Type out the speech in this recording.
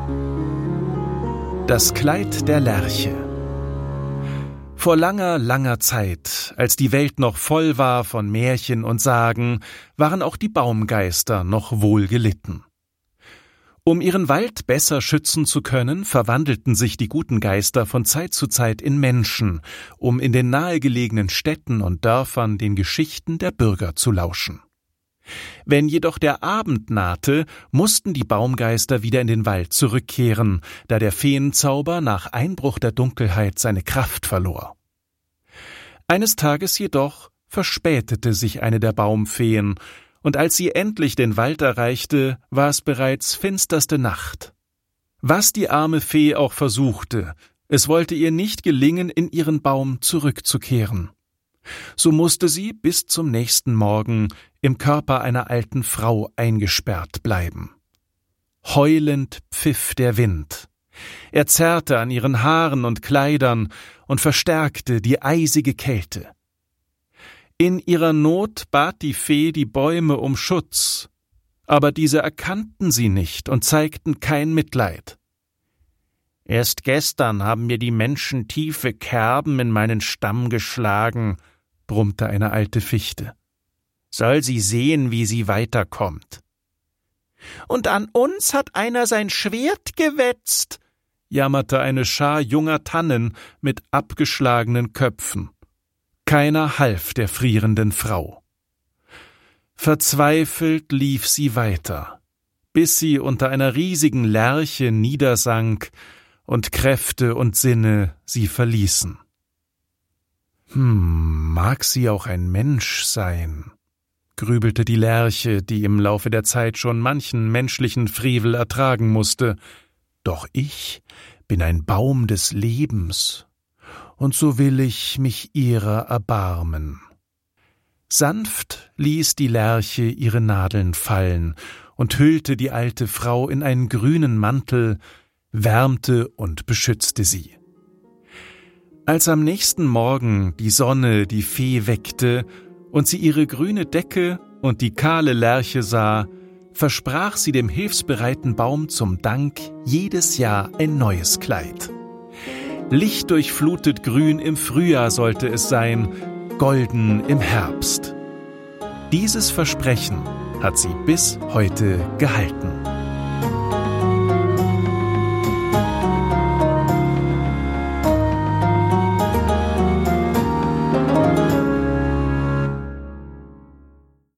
Das Kleid der Lerche. Vor langer, langer Zeit, als die Welt noch voll war von Märchen und Sagen, waren auch die Baumgeister noch wohl gelitten. Um ihren Wald besser schützen zu können, verwandelten sich die guten Geister von Zeit zu Zeit in Menschen, um in den nahegelegenen Städten und Dörfern den Geschichten der Bürger zu lauschen. Wenn jedoch der Abend nahte, mussten die Baumgeister wieder in den Wald zurückkehren, da der Feenzauber nach Einbruch der Dunkelheit seine Kraft verlor. Eines Tages jedoch verspätete sich eine der Baumfeen, und als sie endlich den Wald erreichte, war es bereits finsterste Nacht. Was die arme Fee auch versuchte, es wollte ihr nicht gelingen, in ihren Baum zurückzukehren. So musste sie bis zum nächsten Morgen im Körper einer alten Frau eingesperrt bleiben. Heulend pfiff der Wind. Er zerrte an ihren Haaren und Kleidern und verstärkte die eisige Kälte. In ihrer Not bat die Fee die Bäume um Schutz, aber diese erkannten sie nicht und zeigten kein Mitleid. »Erst gestern haben mir die Menschen tiefe Kerben in meinen Stamm geschlagen«, brummte eine alte Fichte. »Soll sie sehen, wie sie weiterkommt.« »Und an uns hat einer sein Schwert gewetzt«, jammerte eine Schar junger Tannen mit abgeschlagenen Köpfen. Keiner half der frierenden Frau. Verzweifelt lief sie weiter, bis sie unter einer riesigen Lerche niedersank und Kräfte und Sinne sie verließen. Mag sie auch ein Mensch sein, grübelte die Lerche, die im Laufe der Zeit schon manchen menschlichen Frevel ertragen musste. Doch ich bin ein Baum des Lebens, und so will ich mich ihrer erbarmen. Sanft ließ die Lerche ihre Nadeln fallen und hüllte die alte Frau in einen grünen Mantel, wärmte und beschützte sie. Als am nächsten Morgen die Sonne die Fee weckte und sie ihre grüne Decke und die kahle Lerche sah, versprach sie dem hilfsbereiten Baum zum Dank jedes Jahr ein neues Kleid. Lichtdurchflutet grün im Frühjahr sollte es sein, golden im Herbst. Dieses Versprechen hat sie bis heute gehalten.